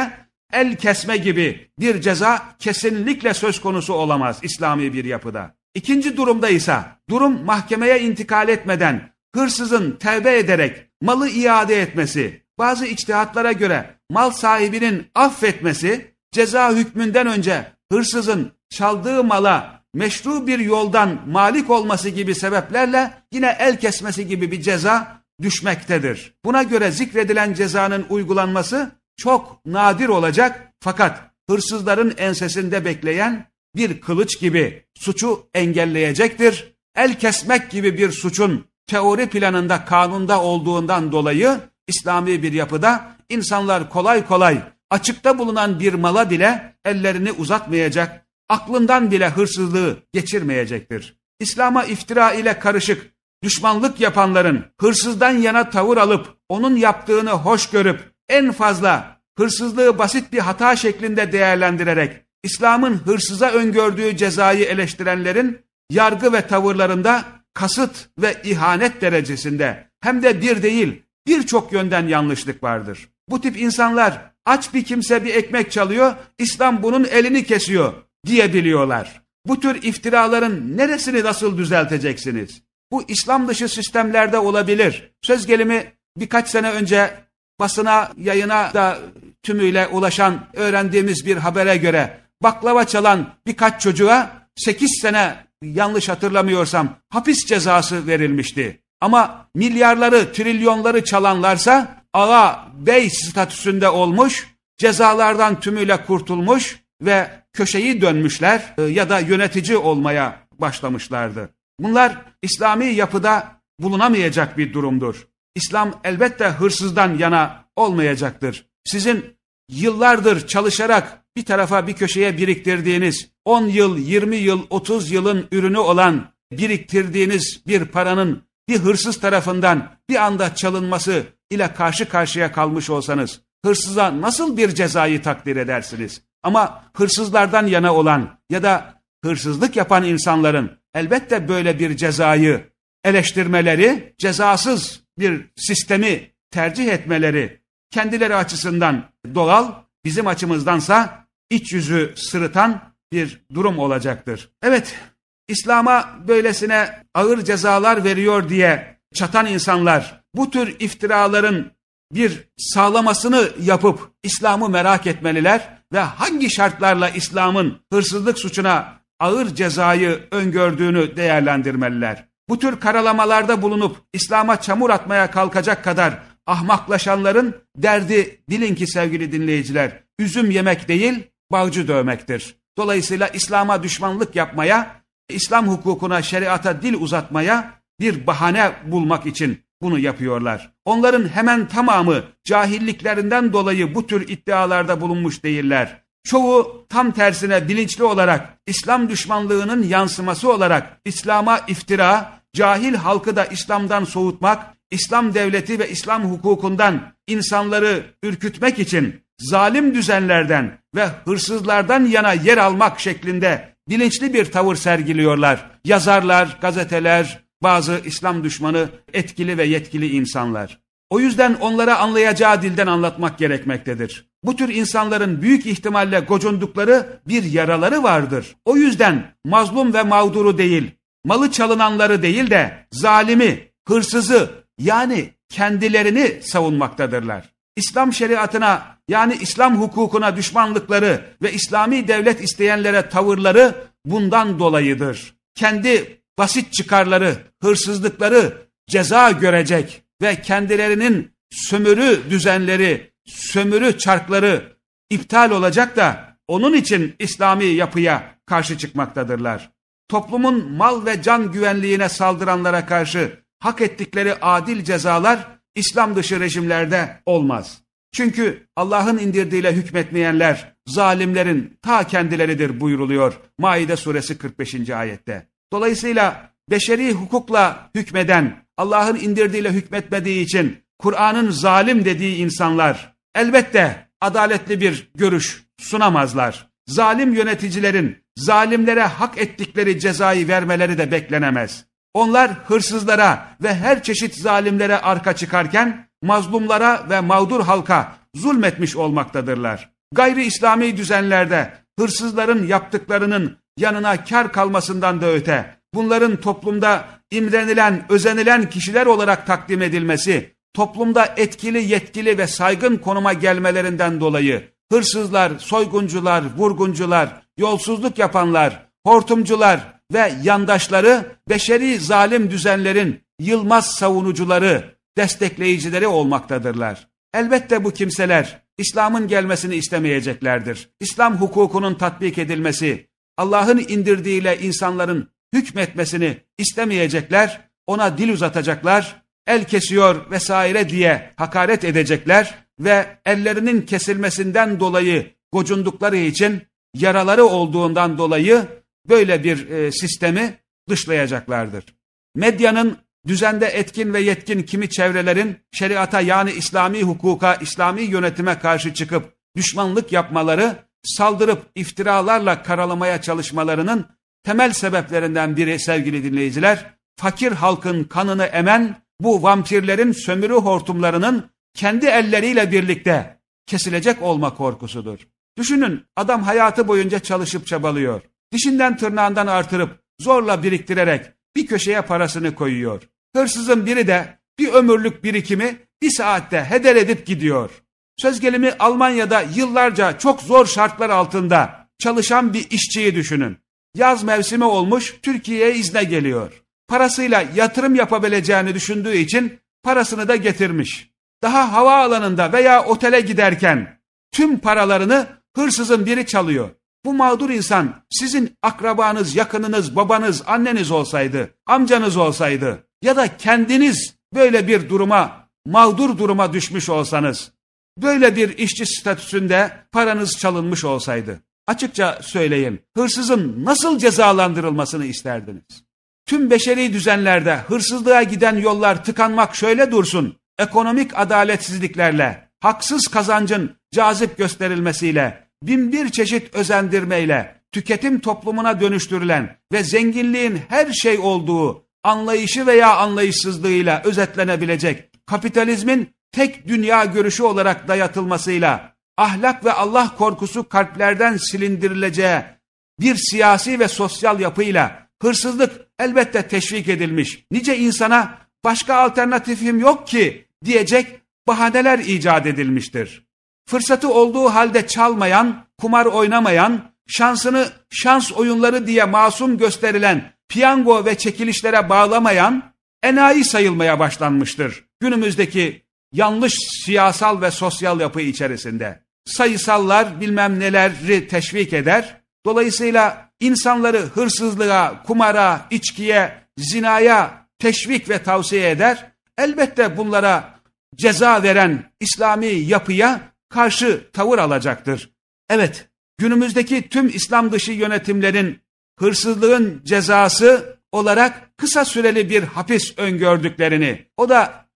el kesme gibi bir ceza kesinlikle söz konusu olamaz İslami bir yapıda. İkinci durumda ise durum mahkemeye intikal etmeden hırsızın tevbe ederek malı iade etmesi, bazı içtihatlara göre mal sahibinin affetmesi, ceza hükmünden önce hırsızın çaldığı mala meşru bir yoldan malik olması gibi sebeplerle yine el kesmesi gibi bir ceza düşmektedir. Buna göre zikredilen cezanın uygulanması çok nadir olacak, fakat hırsızların ensesinde bekleyen bir kılıç gibi suçu engelleyecektir. El kesmek gibi bir suçun teori planında, kanunda olduğundan dolayı İslami bir yapıda insanlar kolay kolay açıkta bulunan bir mala bile ellerini uzatmayacak, aklından bile hırsızlığı geçirmeyecektir. İslam'a iftira ile karışık düşmanlık yapanların hırsızdan yana tavır alıp onun yaptığını hoş görüp en fazla hırsızlığı basit bir hata şeklinde değerlendirerek İslam'ın hırsıza öngördüğü cezayı eleştirenlerin yargı ve tavırlarında kasıt ve ihanet derecesinde hem de bir değil birçok yönden yanlışlık vardır. Bu tip insanlar aç bir kimse bir ekmek çalıyor, İslam bunun elini kesiyor diyebiliyorlar. Bu tür iftiraların neresini nasıl düzelteceksiniz? Bu İslam dışı sistemlerde olabilir. Söz gelimi birkaç sene önce basına, yayına da tümüyle ulaşan öğrendiğimiz bir habere göre baklava çalan birkaç çocuğa 8 sene, yanlış hatırlamıyorsam, hapis cezası verilmişti. Ama milyarları, trilyonları çalanlarsa ağa, bey statüsünde olmuş, cezalardan tümüyle kurtulmuş ve köşeyi dönmüşler ya da yönetici olmaya başlamışlardı. Bunlar İslami yapıda bulunamayacak bir durumdur. İslam elbette hırsızdan yana olmayacaktır. Sizin yıllardır çalışarak bir tarafa bir köşeye biriktirdiğiniz 10 yıl, 20 yıl, 30 yılın ürünü olan biriktirdiğiniz bir paranın bir hırsız tarafından bir anda çalınması ile karşı karşıya kalmış olsanız hırsıza nasıl bir cezayı takdir edersiniz? Ama hırsızlardan yana olan ya da hırsızlık yapan insanların elbette böyle bir cezayı eleştirmeleri, cezasız bir sistemi tercih etmeleri kendileri açısından doğal, bizim açımızdansa iç yüzü sırıtan bir durum olacaktır. Evet, İslam'a böylesine ağır cezalar veriyor diye çatan insanlar bu tür iftiraların bir sağlamasını yapıp İslam'ı merak etmeliler ve hangi şartlarla İslam'ın hırsızlık suçuna ağır cezayı öngördüğünü değerlendirmeliler. Bu tür karalamalarda bulunup İslam'a çamur atmaya kalkacak kadar ahmaklaşanların derdi, bilin ki sevgili dinleyiciler, üzüm yemek değil, bağcı dövmektir. Dolayısıyla İslam'a düşmanlık yapmaya, İslam hukukuna, şeriata dil uzatmaya bir bahane bulmak için bunu yapıyorlar. Onların hemen tamamı cahilliklerinden dolayı bu tür iddialarda bulunmuş değiller. Çoğu tam tersine bilinçli olarak İslam düşmanlığının yansıması olarak İslam'a iftira, cahil halkı da İslam'dan soğutmak, İslam devleti ve İslam hukukundan insanları ürkütmek için zalim düzenlerden ve hırsızlardan yana yer almak şeklinde bilinçli bir tavır sergiliyorlar. Yazarlar, gazeteler, bazı İslam düşmanı etkili ve yetkili insanlar. O yüzden onlara anlayacağı dilden anlatmak gerekmektedir. Bu tür insanların büyük ihtimalle gocundukları bir yaraları vardır. O yüzden mazlum ve mağduru değil, malı çalınanları değil de zalimi, hırsızı, yani kendilerini savunmaktadırlar. İslam şeriatına, yani İslam hukukuna düşmanlıkları ve İslami devlet isteyenlere tavırları bundan dolayıdır. Kendi basit çıkarları, hırsızlıkları ceza görecek ve kendilerinin sömürü düzenleri, sömürü çarkları iptal olacak da onun için İslami yapıya karşı çıkmaktadırlar. Toplumun mal ve can güvenliğine saldıranlara karşı hak ettikleri adil cezalar İslam dışı rejimlerde olmaz. Çünkü Allah'ın indirdiğiyle hükmetmeyenler zalimlerin ta kendileridir buyruluyor Maide suresi 45. ayette. Dolayısıyla beşeri hukukla hükmeden, Allah'ın indirdiğiyle hükmetmediği için Kur'an'ın zalim dediği insanlar elbette adaletli bir görüş sunamazlar. Zalim yöneticilerin zalimlere hak ettikleri cezayı vermeleri de beklenemez. Onlar hırsızlara ve her çeşit zalimlere arka çıkarken mazlumlara ve mağdur halka zulmetmiş olmaktadırlar. Gayri İslami düzenlerde hırsızların yaptıklarının yanına kar kalmasından da öte, bunların toplumda imrenilen, özenilen kişiler olarak takdim edilmesi, toplumda etkili, yetkili ve saygın konuma gelmelerinden dolayı hırsızlar, soyguncular, vurguncular, yolsuzluk yapanlar, hortumcular ve yandaşları beşeri zalim düzenlerin yılmaz savunucuları, destekleyicileri olmaktadırlar. Elbette bu kimseler İslam'ın gelmesini istemeyeceklerdir. İslam hukukunun tatbik edilmesi, Allah'ın indirdiğiyle insanların hükmetmesini istemeyecekler, ona dil uzatacaklar, el kesiyor vesaire diye hakaret edecekler ve ellerinin kesilmesinden dolayı gocundukları için, yaraları olduğundan dolayı böyle bir sistemi dışlayacaklardır. Medyanın düzende etkin ve yetkin kimi çevrelerin şeriata yani İslami hukuka, İslami yönetime karşı çıkıp düşmanlık yapmaları, saldırıp iftiralarla karalamaya çalışmalarının temel sebeplerinden biri sevgili dinleyiciler, fakir halkın kanını emen bu vampirlerin sömürü hortumlarının kendi elleriyle birlikte kesilecek olma korkusudur. Düşünün, adam hayatı boyunca çalışıp çabalıyor. Dişinden tırnağından artırıp zorla biriktirerek bir köşeye parasını koyuyor. Hırsızın biri de bir ömürlük birikimi bir saatte heder edip gidiyor. Söz gelimi Almanya'da yıllarca çok zor şartlar altında çalışan bir işçiyi düşünün. Yaz mevsimi olmuş, Türkiye'ye izne geliyor. Parasıyla yatırım yapabileceğini düşündüğü için parasını da getirmiş. Daha havaalanında veya otele giderken tüm paralarını hırsızın biri çalıyor. Bu mağdur insan sizin akrabanız, yakınınız, babanız, anneniz olsaydı, amcanız olsaydı ya da kendiniz böyle bir duruma, mağdur duruma düşmüş olsanız, böyle bir işçi statüsünde paranız çalınmış olsaydı, açıkça söyleyin, hırsızın nasıl cezalandırılmasını isterdiniz? Tüm beşeri düzenlerde hırsızlığa giden yollar tıkanmak şöyle dursun, ekonomik adaletsizliklerle, haksız kazancın cazip gösterilmesiyle, binbir çeşit özendirmeyle, tüketim toplumuna dönüştürülen ve zenginliğin her şey olduğu anlayışı veya anlayışsızlığıyla özetlenebilecek kapitalizmin tek dünya görüşü olarak dayatılmasıyla, ahlak ve Allah korkusu kalplerden silindirileceği bir siyasi ve sosyal yapıyla hırsızlık elbette teşvik edilmiş. Nice insana başka alternatifim yok ki diyecek bahaneler icat edilmiştir. Fırsatı olduğu halde çalmayan, kumar oynamayan, şansını şans oyunları diye masum gösterilen piyango ve çekilişlere bağlamayan enayi sayılmaya başlanmıştır. Günümüzdeki yanlış siyasal ve sosyal yapı içerisinde. Sayısallar bilmem neleri teşvik eder. Dolayısıyla insanları hırsızlığa, kumara, içkiye, zinaya teşvik ve tavsiye eder. Elbette bunlara ceza veren İslami yapıya karşı tavır alacaktır. Evet, günümüzdeki tüm İslam dışı yönetimlerin hırsızlığın cezası olarak kısa süreli bir hapis öngördüklerini, o da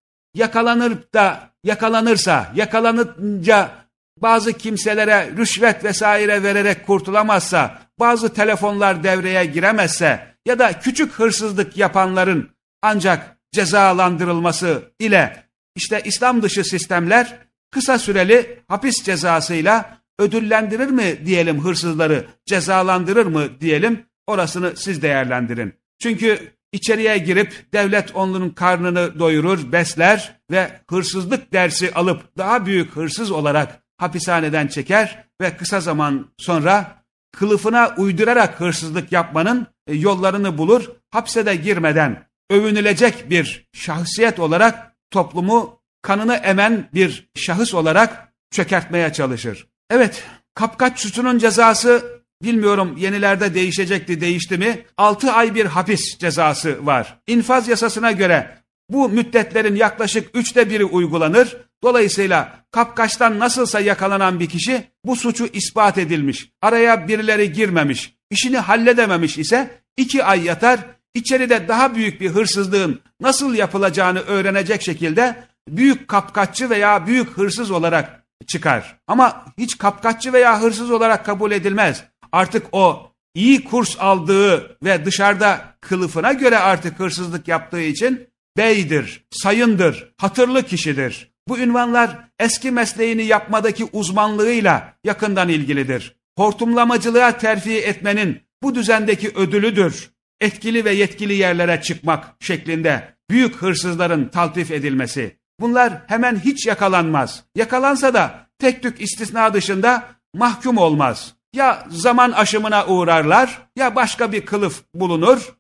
yakalanınca bazı kimselere rüşvet vesaire vererek kurtulamazsa, bazı telefonlar devreye giremezse ya da küçük hırsızlık yapanların ancak cezalandırılması ile işte İslam dışı sistemler kısa süreli hapis cezasıyla ödüllendirir mi diyelim hırsızları, cezalandırır mı diyelim, orasını siz değerlendirin. Çünkü içeriye girip devlet onun karnını doyurur, besler ve hırsızlık dersi alıp daha büyük hırsız olarak hapishaneden çeker ve kısa zaman sonra kılıfına uydurarak hırsızlık yapmanın yollarını bulur, hapse de girmeden övünülecek bir şahsiyet olarak toplumu kanını emen bir şahıs olarak çökertmeye çalışır. Evet, kapkaç suçunun cezası bilmiyorum yenilerde değişti mi? 6 ay bir hapis cezası var. İnfaz yasasına göre bu müddetlerin yaklaşık 1/3 uygulanır. Dolayısıyla kapkaçtan nasılsa yakalanan bir kişi bu suçu ispat edilmiş. Araya birileri girmemiş, işini halledememiş ise 2 ay yatar. İçeride daha büyük bir hırsızlığın nasıl yapılacağını öğrenecek şekilde büyük kapkaççı veya büyük hırsız olarak çıkar. Ama hiç kapkaççı veya hırsız olarak kabul edilmez. Artık o iyi kurs aldığı ve dışarıda kılıfına göre artık hırsızlık yaptığı için beydir, sayındır, hatırlı kişidir. Bu ünvanlar eski mesleğini yapmadaki uzmanlığıyla yakından ilgilidir. Hortumlamacılığa terfi etmenin bu düzendeki ödülüdür. Etkili ve yetkili yerlere çıkmak şeklinde büyük hırsızların taltif edilmesi. Bunlar hemen hiç yakalanmaz. Yakalansa da tek tük istisna dışında mahkum olmaz. Ya zaman aşımına uğrarlar ya başka bir kılıf bulunur.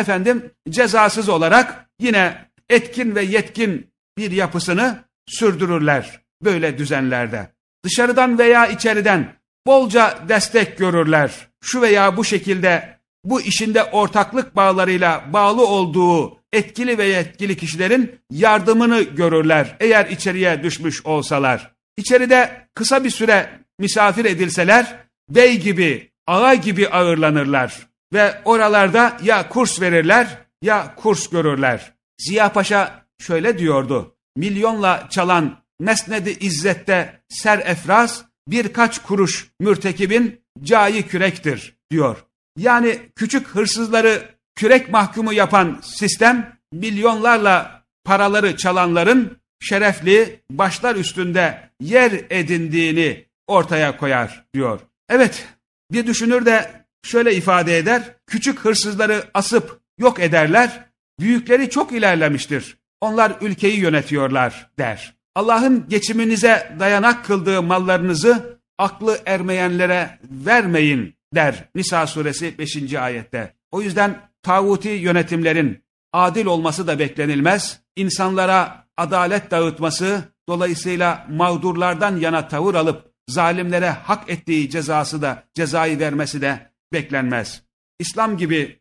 Cezasız olarak yine etkin ve yetkin bir yapısını sürdürürler böyle düzenlerde. Dışarıdan veya içeriden bolca destek görürler. Şu veya bu şekilde bu işinde ortaklık bağlarıyla bağlı olduğu etkili ve yetkili kişilerin yardımını görürler eğer içeriye düşmüş olsalar. İçeride kısa bir süre misafir edilseler bey gibi, ağa gibi ağırlanırlar ve oralarda ya kurs verirler ya kurs görürler. Ziya Paşa şöyle diyordu: milyonla çalan mesnedi izzette serefraz, birkaç kuruş mürtekibin cayi kürektir diyor. Yani küçük hırsızları kürek mahkumu yapan sistem, milyonlarla paraları çalanların şerefli, başlar üstünde yer edindiğini ortaya koyar diyor. Evet, bir düşünür de şöyle ifade eder: küçük hırsızları asıp yok ederler, büyükleri çok ilerlemiştir, onlar ülkeyi yönetiyorlar der. Allah'ın geçiminize dayanak kıldığı mallarınızı aklı ermeyenlere vermeyin der Nisa suresi 5. ayette. O yüzden tağuti yönetimlerin adil olması da beklenilmez, insanlara adalet dağıtması, dolayısıyla mağdurlardan yana tavır alıp zalimlere hak ettiği cezayı vermesi de beklenmez. İslam gibi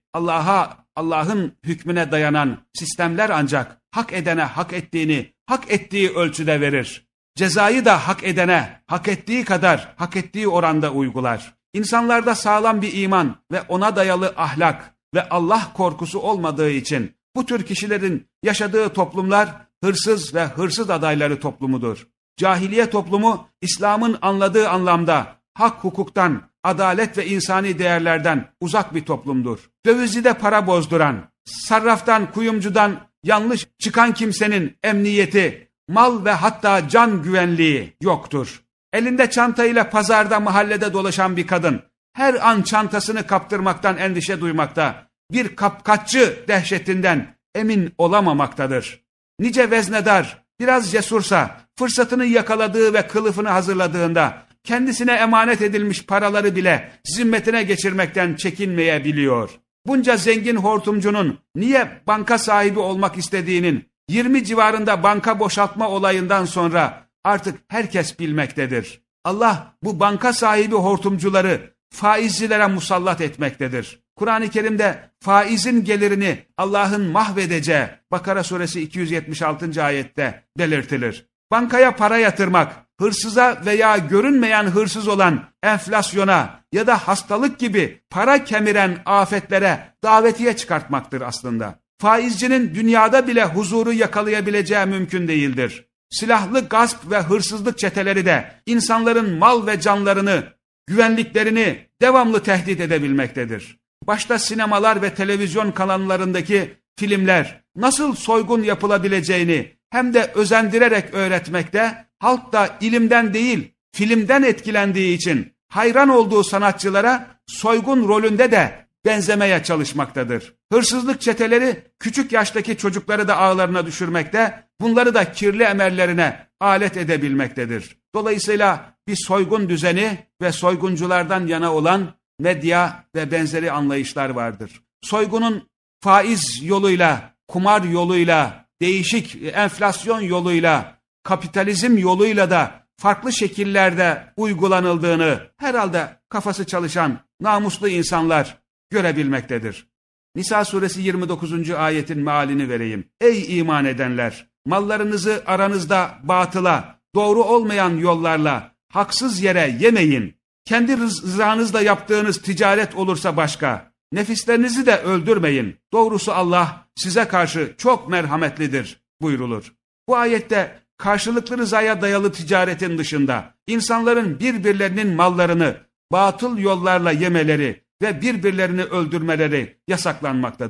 Allah'ın hükmüne dayanan sistemler ancak hak edene hak ettiğini hak ettiği ölçüde verir. Cezayı da hak edene hak ettiği kadar, hak ettiği oranda uygular. İnsanlarda sağlam bir iman ve ona dayalı ahlak ve Allah korkusu olmadığı için bu tür kişilerin yaşadığı toplumlar hırsız ve hırsız adayları toplumudur. Cahiliye toplumu İslam'ın anladığı anlamda hak hukuktan, adalet ve insani değerlerden uzak bir toplumdur. Dövizcide para bozduran, sarraftan, kuyumcudan yanlış çıkan kimsenin emniyeti, mal ve hatta can güvenliği yoktur. Elinde çantayla pazarda, mahallede dolaşan bir kadın her an çantasını kaptırmaktan endişe duymakta, bir kapkaççı dehşetinden emin olamamaktadır. Nice veznedar biraz cesursa fırsatını yakaladığı ve kılıfını hazırladığında kendisine emanet edilmiş paraları bile zimmetine geçirmekten çekinmeyebiliyor. Bunca zengin hortumcunun niye banka sahibi olmak istediğinin 20 civarında banka boşaltma olayından sonra artık herkes bilmektedir. Allah bu banka sahibi hortumcuları faizcilere musallat etmektedir. Kur'an-ı Kerim'de faizin gelirini Allah'ın mahvedeceği Bakara suresi 276. ayette belirtilir. Bankaya para yatırmak, hırsıza veya görünmeyen hırsız olan enflasyona ya da hastalık gibi para kemiren afetlere davetiye çıkartmaktır aslında. Faizcinin dünyada bile huzuru yakalayabileceği mümkün değildir. Silahlı gasp ve hırsızlık çeteleri de insanların mal ve canlarını, güvenliklerini devamlı tehdit edebilmektedir. Başta sinemalar ve televizyon kanallarındaki filmler nasıl soygun yapılabileceğini hem de özendirerek öğretmekte, halk da ilimden değil filmden etkilendiği için hayran olduğu sanatçılara soygun rolünde de benzemeye çalışmaktadır. Hırsızlık çeteleri küçük yaştaki çocukları da ağlarına düşürmekte, bunları da kirli emellerine alet edebilmektedir. Dolayısıyla bir soygun düzeni ve soygunculardan yana olan medya ve benzeri anlayışlar vardır. Soygunun faiz yoluyla, kumar yoluyla, değişik enflasyon yoluyla, kapitalizm yoluyla da farklı şekillerde uygulanıldığını herhalde kafası çalışan namuslu insanlar görebilmektedir. Nisa suresi 29. ayetin mealini vereyim. Ey iman edenler! Mallarınızı aranızda batıla, doğru olmayan yollarla, haksız yere yemeyin. Kendi rızanızla yaptığınız ticaret olursa başka. Nefislerinizi de öldürmeyin. Doğrusu Allah size karşı çok merhametlidir buyrulur. Bu ayette karşılıklı rızaya dayalı ticaretin dışında insanların birbirlerinin mallarını batıl yollarla yemeleri ve birbirlerini öldürmeleri yasaklanmaktadır.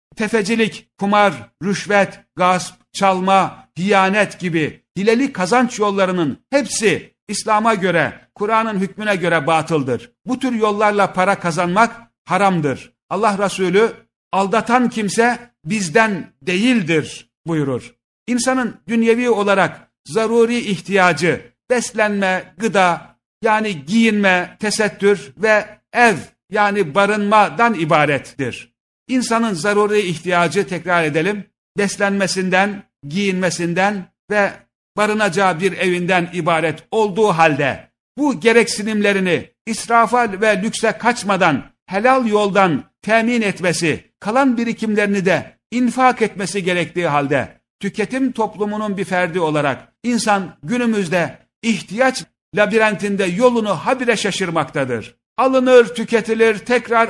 tefecilik, kumar, rüşvet, gasp, çalma, hiyanet gibi hileli kazanç yollarının hepsi İslam'a göre, Kur'an'ın hükmüne göre batıldır. Bu tür yollarla para kazanmak haramdır. Allah Resulü aldatan kimse bizden değildir buyurur. İnsanın dünyevi olarak zaruri ihtiyacı beslenme, gıda yani giyinme, tesettür ve ev yani barınmadan ibarettir. İnsanın zaruri ihtiyacı tekrar edelim beslenmesinden, giyinmesinden ve barınacağı bir evinden ibaret olduğu halde bu gereksinimlerini israfa ve lükse kaçmadan helal yoldan temin etmesi, kalan birikimlerini de infak etmesi gerektiği halde tüketim toplumunun bir ferdi olarak insan günümüzde ihtiyaç labirentinde yolunu habire şaşırmaktadır. Alınır, tüketilir, tekrar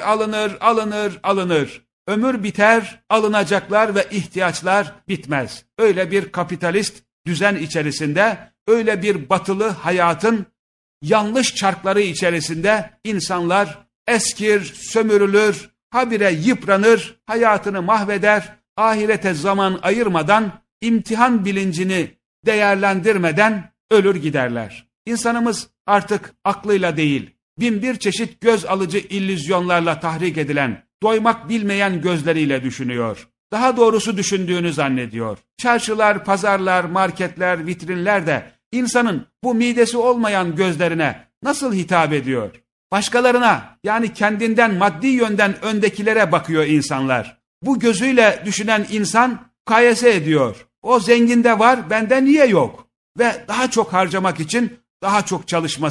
alınır. Ömür biter, alınacaklar ve ihtiyaçlar bitmez. Öyle bir kapitalist düzen içerisinde, öyle bir batılı hayatın yanlış çarkları içerisinde insanlar eskir, sömürülür, habire yıpranır, hayatını mahveder, ahirete zaman ayırmadan, imtihan bilincini değerlendirmeden ölür giderler. İnsanımız artık aklıyla değil, bin bir çeşit göz alıcı illüzyonlarla tahrik edilen, doymak bilmeyen gözleriyle düşünüyor. Daha doğrusu düşündüğünü zannediyor. Çarşılar, pazarlar, marketler, vitrinler de insanın bu midesi olmayan gözlerine nasıl hitap ediyor? Başkalarına yani kendinden maddi yönden öndekilere bakıyor insanlar. Bu gözüyle düşünen insan mukayese ediyor. O zenginde var, bende niye yok? Ve daha çok harcamak için daha çok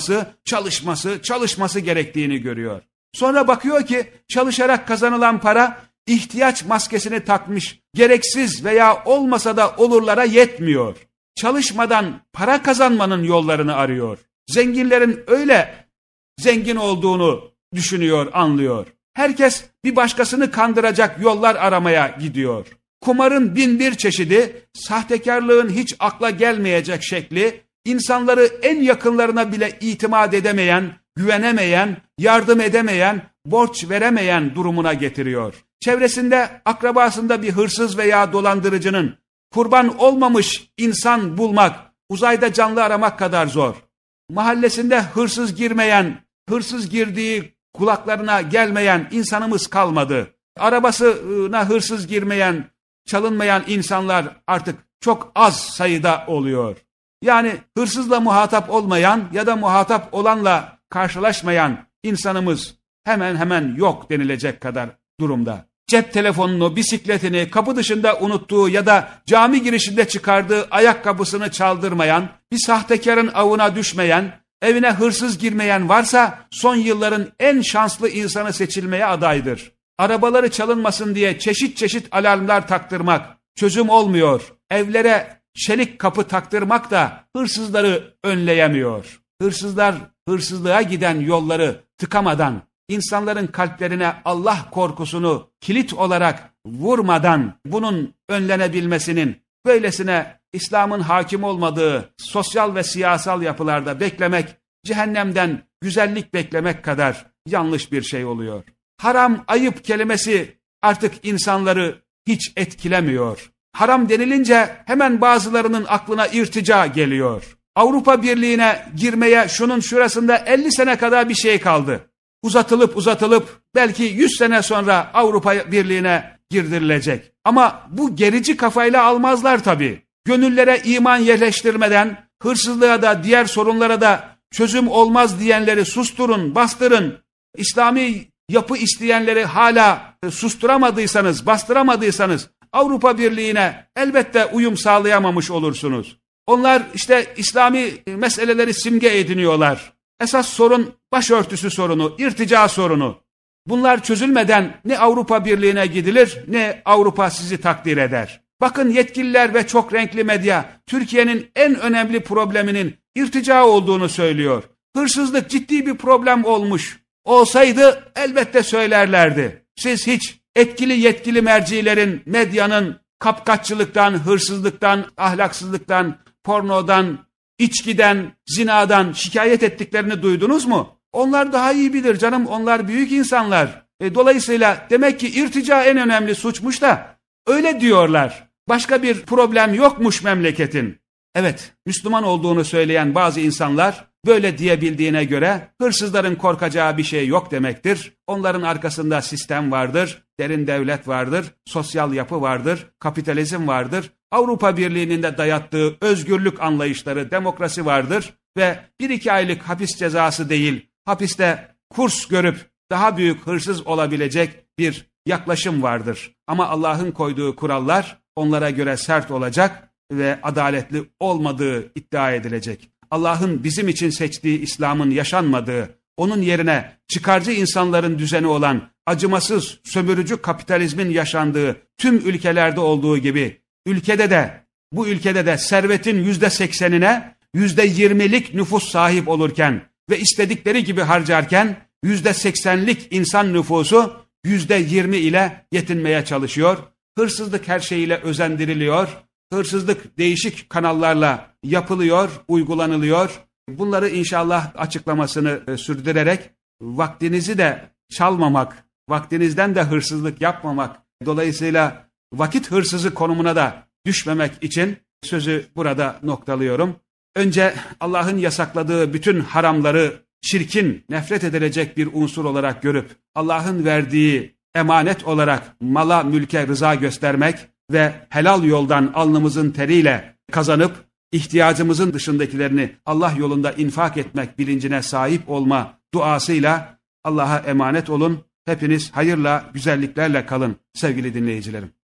çalışması gerektiğini görüyor. Sonra bakıyor ki çalışarak kazanılan para ihtiyaç maskesini takmış, gereksiz veya olmasa da olurlara yetmiyor. Çalışmadan para kazanmanın yollarını arıyor. Zenginlerin öyle zengin olduğunu düşünüyor, anlıyor. Herkes bir başkasını kandıracak yollar aramaya gidiyor. Kumarın bin bir çeşidi, sahtekarlığın hiç akla gelmeyecek şekli, insanları en yakınlarına bile itimat edemeyen, güvenemeyen, yardım edemeyen, borç veremeyen durumuna getiriyor. Çevresinde, akrabasında bir hırsız veya dolandırıcının kurban olmamış insan bulmak, uzayda canlı aramak kadar zor. Mahallesinde hırsız girmeyen, hırsız girdiği kulaklarına gelmeyen insanımız kalmadı. Arabasına hırsız girmeyen, çalınmayan insanlar artık çok az sayıda oluyor. Yani hırsızla muhatap olmayan ya da muhatap olanla karşılaşmayan insanımız hemen hemen yok denilecek kadar durumda. Cep telefonunu, bisikletini kapı dışında unuttuğu ya da cami girişinde çıkardığı ayakkabısını çaldırmayan, bir sahtekarın avına düşmeyen, evine hırsız girmeyen varsa son yılların en şanslı insanı seçilmeye adaydır. Arabaları çalınmasın diye çeşit çeşit alarmlar taktırmak çözüm olmuyor. Evlere çelik kapı taktırmak da hırsızları önleyemiyor. Hırsızlar hırsızlığa giden yolları tıkamadan, insanların kalplerine Allah korkusunu kilit olarak vurmadan bunun önlenebilmesinin böylesine İslam'ın hakim olmadığı sosyal ve siyasal yapılarda beklemek, cehennemden güzellik beklemek kadar yanlış bir şey oluyor. Haram, ayıp kelimesi artık insanları hiç etkilemiyor. Haram denilince hemen bazılarının aklına irtica geliyor. Avrupa Birliği'ne girmeye şunun şurasında 50 sene kadar bir şey kaldı. Uzatılıp belki 100 sene sonra Avrupa Birliği'ne girdirilecek. Ama bu gerici kafayla almazlar tabii. Gönüllere iman yerleştirmeden hırsızlığa da diğer sorunlara da çözüm olmaz diyenleri susturun, bastırın. İslami yapı isteyenleri hala susturamadıysanız, bastıramadıysanız Avrupa Birliği'ne elbette uyum sağlayamamış olursunuz. Onlar işte İslami meseleleri simge ediniyorlar. Esas sorun başörtüsü sorunu, irtica sorunu. Bunlar çözülmeden ne Avrupa Birliği'ne gidilir ne Avrupa sizi takdir eder. Bakın yetkililer ve çok renkli medya Türkiye'nin en önemli probleminin irtica olduğunu söylüyor. Hırsızlık ciddi bir problem olmuş. Olsaydı elbette söylerlerdi. Siz hiç etkili yetkili mercilerin, medyanın kapkaççılıktan, hırsızlıktan, ahlaksızlıktan, pornodan, içkiden, zinadan şikayet ettiklerini duydunuz mu? Onlar daha iyi bilir canım, onlar büyük insanlar. Dolayısıyla demek ki irtica en önemli suçmuş da öyle diyorlar. Başka bir problem yokmuş memleketin. Evet, Müslüman olduğunu söyleyen bazı insanlar böyle diyebildiğine göre hırsızların korkacağı bir şey yok demektir. Onların arkasında sistem vardır, derin devlet vardır, sosyal yapı vardır, kapitalizm vardır. Avrupa Birliği'nin de dayattığı özgürlük anlayışları, demokrasi vardır ve 1-2 aylık hapis cezası değil, hapiste kurs görüp daha büyük hırsız olabilecek bir yaklaşım vardır. Ama Allah'ın koyduğu kurallar onlara göre sert olacak ve adaletli olmadığı iddia edilecek. Allah'ın bizim için seçtiği İslam'ın yaşanmadığı, onun yerine çıkarcı insanların düzeni olan acımasız, sömürücü kapitalizmin yaşandığı tüm ülkelerde olduğu gibi, bu ülkede de servetin %80'ine %20'lik nüfus sahip olurken ve istedikleri gibi harcarken %80'lik insan nüfusu %20 ile yetinmeye çalışıyor. Hırsızlık her şeyiyle özendiriliyor. Hırsızlık değişik kanallarla yapılıyor, uygulanılıyor. Bunları inşallah açıklamasını sürdürerek vaktinizi de çalmamak, vaktinizden de hırsızlık yapmamak, dolayısıyla vakit hırsızı konumuna da düşmemek için sözü burada noktalıyorum. Önce Allah'ın yasakladığı bütün haramları çirkin, nefret edilecek bir unsur olarak görüp Allah'ın verdiği emanet olarak mala, mülke rıza göstermek ve helal yoldan alnımızın teriyle kazanıp ihtiyacımızın dışındakilerini Allah yolunda infak etmek bilincine sahip olma duasıyla Allah'a emanet olun. Hepiniz hayırla, güzelliklerle kalın sevgili dinleyicilerim.